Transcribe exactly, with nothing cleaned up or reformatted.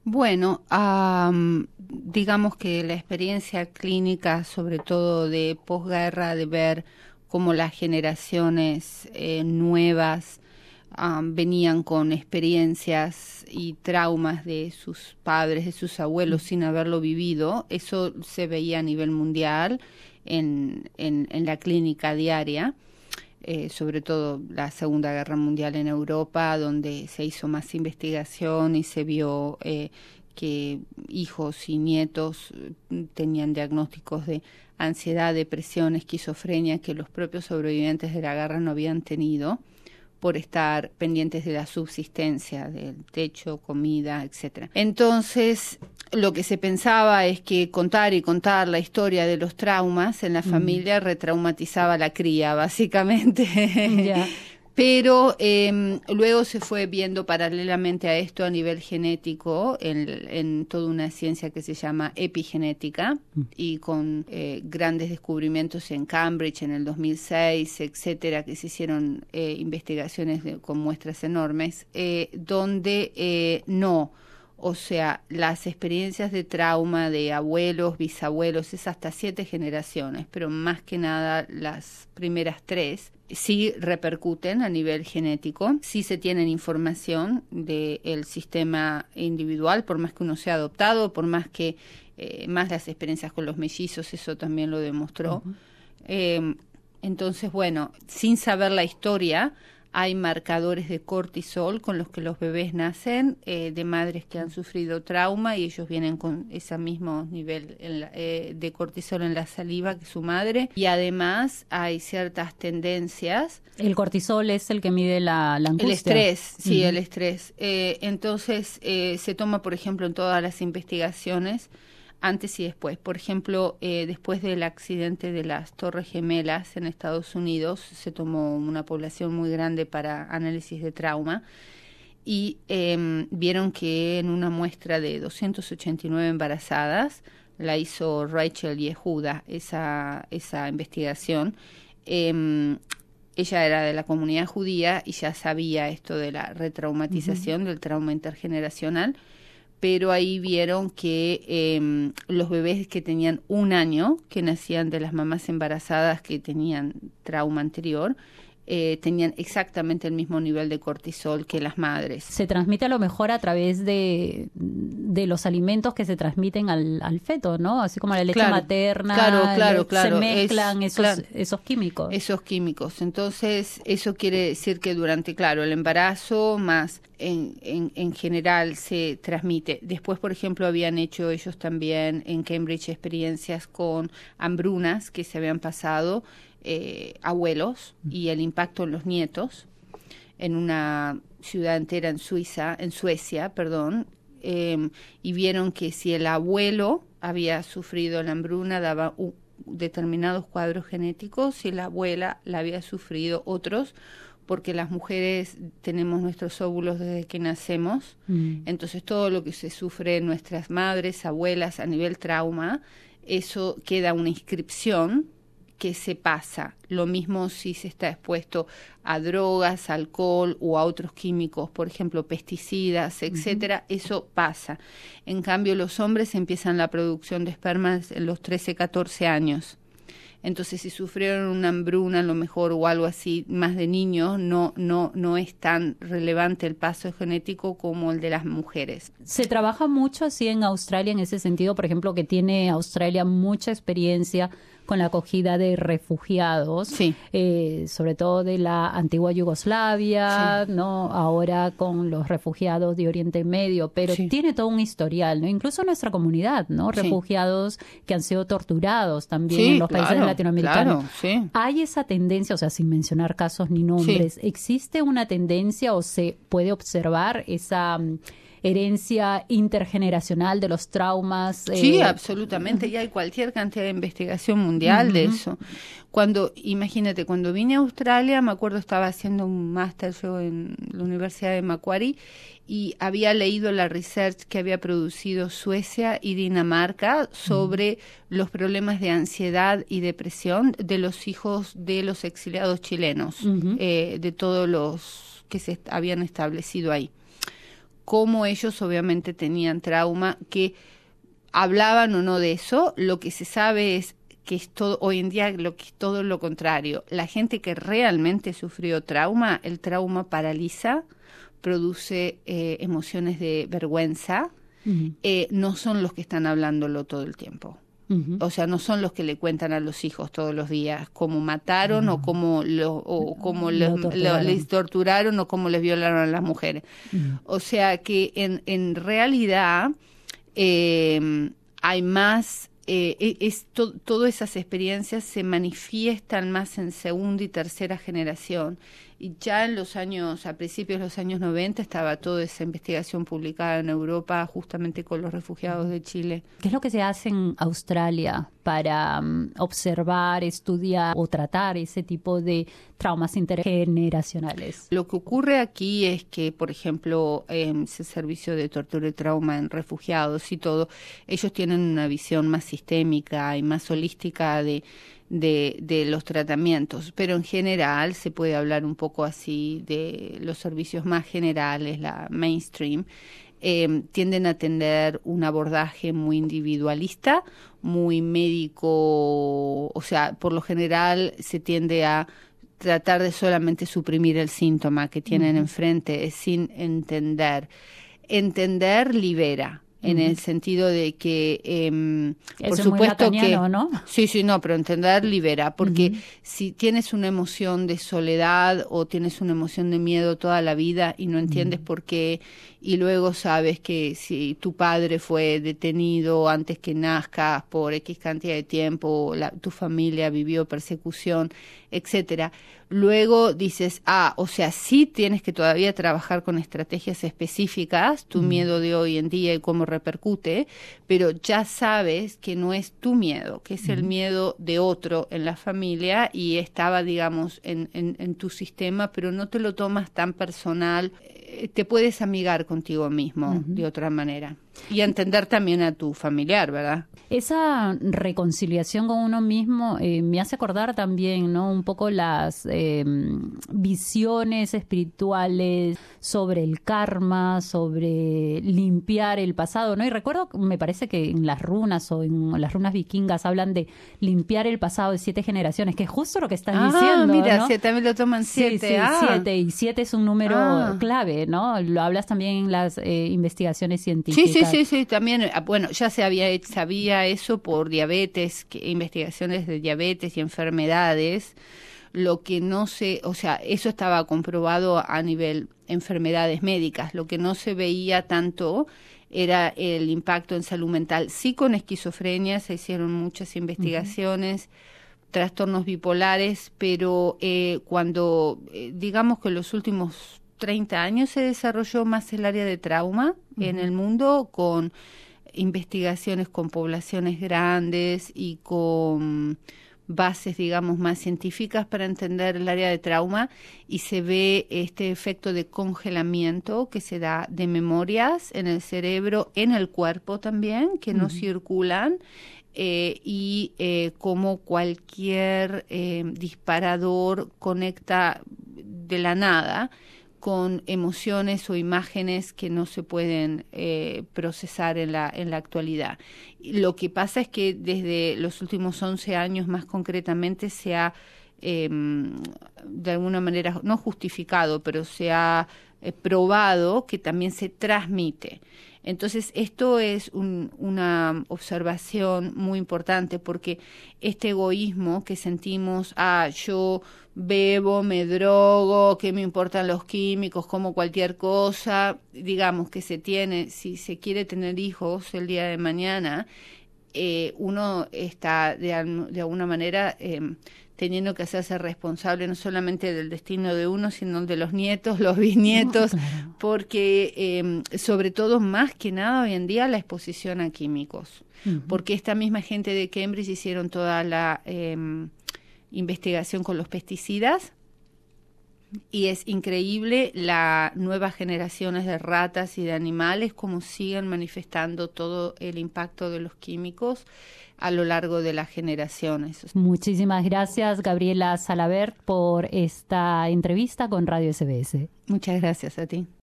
Bueno, um, digamos que la experiencia clínica, sobre todo de posguerra, de ver cómo las generaciones eh, nuevas um, venían con experiencias y traumas de sus padres, de sus abuelos, sin haberlo vivido, eso se veía a nivel mundial en, en, en la clínica diaria. Eh, sobre todo la Segunda Guerra Mundial en Europa, donde se hizo más investigación y se vio eh, que hijos y nietos tenían diagnósticos de ansiedad, depresión, esquizofrenia, que los propios sobrevivientes de la guerra no habían tenido por estar pendientes de la subsistencia, del techo, comida, etcétera. Entonces, lo que se pensaba es que contar y contar la historia de los traumas en la familia mm. retraumatizaba a la cría, básicamente. Yeah. Pero eh, luego se fue viendo paralelamente a esto a nivel genético en, en toda una ciencia que se llama epigenética mm. y con eh, grandes descubrimientos en Cambridge en el dos mil seis, etcétera, que se hicieron eh, investigaciones de, con muestras enormes, eh, donde eh, no... O sea, las experiencias de trauma de abuelos, bisabuelos, es hasta siete generaciones, pero más que nada las primeras tres sí repercuten a nivel genético, sí se tienen información del sistema individual, por más que uno sea adoptado, por más que eh, más las experiencias con los mellizos, eso también lo demostró. Uh-huh. Eh, entonces, bueno, sin saber la historia, hay marcadores de cortisol con los que los bebés nacen, eh, de madres que han sufrido trauma y ellos vienen con ese mismo nivel en la, eh, de cortisol en la saliva que su madre. Y además hay ciertas tendencias. El cortisol es el que mide la, la angustia. El estrés, sí, uh-huh. el estrés. Eh, entonces eh, se toma, por ejemplo, en todas las investigaciones, antes y después. Por ejemplo, eh, después del accidente de las Torres Gemelas en Estados Unidos, se tomó una población muy grande para análisis de trauma y eh, vieron que en una muestra de doscientas ochenta y nueve embarazadas, la hizo Rachel Yehuda, esa, esa investigación, eh, ella era de la comunidad judía y ya sabía esto de la retraumatización, uh-huh. del trauma intergeneracional, pero ahí vieron que eh, los bebés que tenían un año, que nacían de las mamás embarazadas que tenían trauma anterior, eh, tenían exactamente el mismo nivel de cortisol que las madres. Se transmite a lo mejor a través de, de los alimentos que se transmiten al, al feto, ¿no? Así como la leche claro, materna, claro, claro, le, claro. se mezclan es, esos, claro, esos químicos. Esos químicos. Entonces, eso quiere decir que durante, claro, el embarazo más en, en, en general se transmite. Después, por ejemplo, habían hecho ellos también en Cambridge experiencias con hambrunas que se habían pasado Eh, abuelos y el impacto en los nietos en una ciudad entera en Suiza, en Suecia, perdón, eh, y vieron que si el abuelo había sufrido la hambruna daba un, determinados cuadros genéticos, si la abuela la había sufrido otros, porque las mujeres tenemos nuestros óvulos desde que nacemos, mm. entonces todo lo que se sufre en nuestras madres, abuelas a nivel trauma, eso queda una inscripción que se pasa. Lo mismo si se está expuesto a drogas, alcohol o a otros químicos, por ejemplo, pesticidas, etcétera, uh-huh. eso pasa. En cambio, los hombres empiezan la producción de espermas en los trece, catorce años. Entonces, si sufrieron una hambruna, a lo mejor, o algo así, más de niños, no, no, no es tan relevante el paso genético como el de las mujeres. Se trabaja mucho así en Australia en ese sentido, por ejemplo, que tiene Australia mucha experiencia con la acogida de refugiados, sí. eh, sobre todo de la antigua Yugoslavia, sí. ¿no? Ahora con los refugiados de Oriente Medio, pero sí. tiene todo un historial, ¿no? Incluso nuestra comunidad, ¿no? Sí. Refugiados que han sido torturados también sí, en los claro, países latinoamericanos. Claro, sí. Hay esa tendencia, o sea, sin mencionar casos ni nombres, sí. ¿existe una tendencia o se puede observar esa herencia intergeneracional de los traumas? Sí, eh, absolutamente, y hay cualquier cantidad de investigación mundial uh-huh. de eso. Cuando, imagínate, cuando vine a Australia, me acuerdo estaba haciendo un máster yo en la Universidad de Macquarie y había leído la research que había producido Suecia y Dinamarca sobre uh-huh. los problemas de ansiedad y depresión de los hijos de los exiliados chilenos, uh-huh. eh, de todos los que se habían establecido ahí. cómo ellos obviamente tenían trauma, que hablaban o no de eso. Lo que se sabe es que es todo, hoy en día lo que es todo lo contrario. La gente que realmente sufrió trauma, el trauma paraliza, produce eh, emociones de vergüenza, uh-huh. eh, no son los que están hablándolo todo el tiempo. Uh-huh. O sea, no son los que le cuentan a los hijos todos los días cómo mataron uh-huh. o cómo, lo, o cómo lo les, torturaron. Lo, les torturaron o cómo les violaron a las mujeres. Uh-huh. O sea que en, en realidad eh, hay más, eh, es to, todas esas experiencias se manifiestan más en segunda y tercera generación. Y ya en los años, a principios de los años noventa, estaba toda esa investigación publicada en Europa justamente con los refugiados de Chile. ¿Qué es lo que se hace en Australia para um, observar, estudiar o tratar ese tipo de traumas intergeneracionales? Lo que ocurre aquí es que, por ejemplo, eh, ese servicio de tortura y trauma en refugiados y todo, ellos tienen una visión más sistémica y más holística de De, de los tratamientos, pero en general se puede hablar un poco así de los servicios más generales, la mainstream, eh, tienden a tener un abordaje muy individualista, muy médico, o sea, por lo general se tiende a tratar de solamente suprimir el síntoma que tienen uh-huh. enfrente sin entender. Entender libera. En uh-huh. el sentido de que, eh, por Eso supuesto es muy lacaniano, que... ¿no? Sí, sí, no, pero entender libera, porque uh-huh. si tienes una emoción de soledad o tienes una emoción de miedo toda la vida y no entiendes uh-huh. por qué, y luego sabes que si tu padre fue detenido antes que nazcas por X cantidad de tiempo, la, tu familia vivió persecución, etcétera, luego dices, ah, o sea, sí tienes que todavía trabajar con estrategias específicas, tu mm. miedo de hoy en día y cómo repercute, pero ya sabes que no es tu miedo, que es mm. el miedo de otro en la familia y estaba, digamos, en, en, en tu sistema, pero no te lo tomas tan personal, eh, te puedes amigar contigo mismo mm-hmm. de otra manera. Y entender también a tu familiar, ¿verdad? Esa reconciliación con uno mismo eh, me hace acordar también, ¿no? Un poco las eh, visiones espirituales sobre el karma, sobre limpiar el pasado, ¿no? Y recuerdo, me parece que en las runas o en las runas vikingas hablan de limpiar el pasado de siete generaciones, que es justo lo que están ah, diciendo, mira, ¿no? Sí, también lo toman siete. Sí, sí, ah. siete. Y siete es un número ah. clave, ¿no? Lo hablas también en las eh, investigaciones científicas. Sí, sí, sí, sí, también, bueno, ya se había sabía eso por diabetes, que, investigaciones de diabetes y enfermedades, lo que no se, o sea, eso estaba comprobado a nivel enfermedades médicas, lo que no se veía tanto era el impacto en salud mental. Sí, con esquizofrenia se hicieron muchas investigaciones, uh-huh. trastornos bipolares, pero eh, cuando, eh, digamos que en los últimos treinta años se desarrolló más el área de trauma uh-huh. en el mundo, con investigaciones con poblaciones grandes y con bases, digamos, más científicas para entender el área de trauma, y se ve este efecto de congelamiento que se da de memorias en el cerebro, en el cuerpo también, que uh-huh. no circulan, eh, y eh, como cualquier eh, disparador conecta de la nada con emociones o imágenes que no se pueden eh, procesar en la, en la actualidad. Lo que pasa es que desde los últimos once años más concretamente se ha, eh, de alguna manera, no justificado, pero se ha eh, probado que también se transmite. Entonces, esto es un, una observación muy importante, porque este egoísmo que sentimos, ah, yo bebo, me drogo, qué me importan los químicos, como cualquier cosa, digamos que se tiene, si se quiere tener hijos el día de mañana, eh, uno está de, de alguna manera eh, teniendo que hacerse responsable no solamente del destino de uno, sino de los nietos, los bisnietos, no, claro. porque eh, sobre todo, más que nada hoy en día, la exposición a químicos, uh-huh. porque esta misma gente de Cambridge hicieron toda la eh, investigación con los pesticidas, y es increíble las nuevas generaciones de ratas y de animales cómo siguen manifestando todo el impacto de los químicos a lo largo de las generaciones. Muchísimas gracias, Gabriela Salabert, por esta entrevista con Radio S B S. Muchas gracias a ti.